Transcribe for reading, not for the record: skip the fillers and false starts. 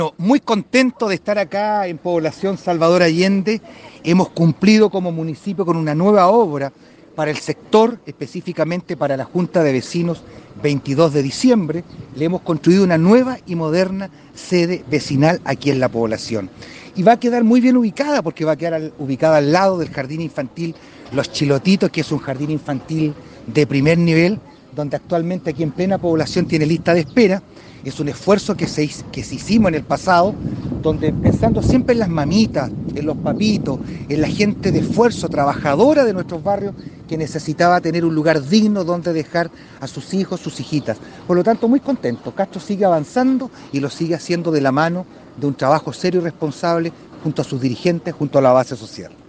Muy contento de estar acá en Población Salvador Allende. Hemos cumplido como municipio con una nueva obra para el sector, específicamente para la Junta de Vecinos 22 de diciembre. Le hemos construido una nueva y moderna sede vecinal aquí en la población. Y va a quedar muy bien ubicada porque va a quedar ubicada al lado del jardín infantil Los Chilotitos, que es un jardín infantil de primer nivel, donde actualmente aquí en plena población tiene lista de espera. Es un esfuerzo que se hicimos en el pasado, donde pensando siempre en las mamitas, en los papitos, en la gente de esfuerzo, trabajadora de nuestros barrios, que necesitaba tener un lugar digno donde dejar a sus hijos, sus hijitas. Por lo tanto, muy contento. Castro sigue avanzando y lo sigue haciendo de la mano de un trabajo serio y responsable junto a sus dirigentes, junto a la base social.